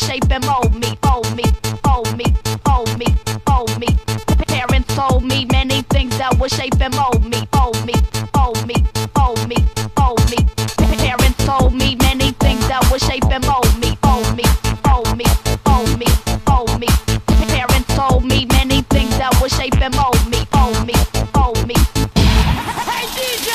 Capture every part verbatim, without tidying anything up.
shape and mold me, mold me, mold me, mold me, mold me. Parents told me many things that would shape and mold me, mold me, mold me, mold me, mold me. Parents told me many things that would shape and mold me, mold me, mold me, mold me, mold me. Parents told me many things that would shape and mold me, mold me, mold me. Hey D J!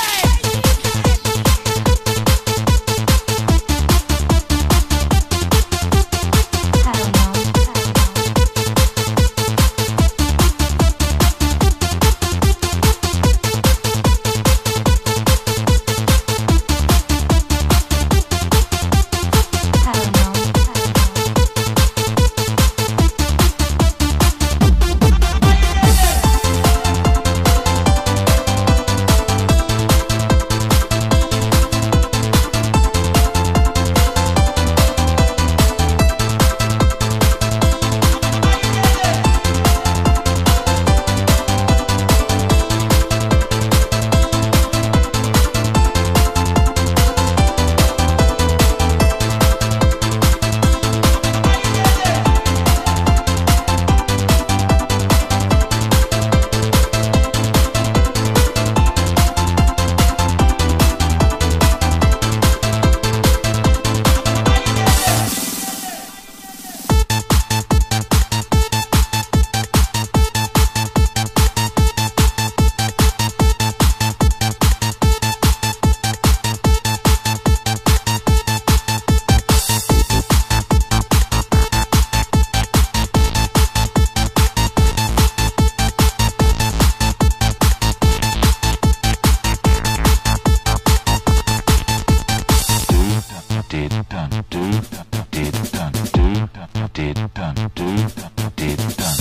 did done, do done, do done, did done, do done, did done.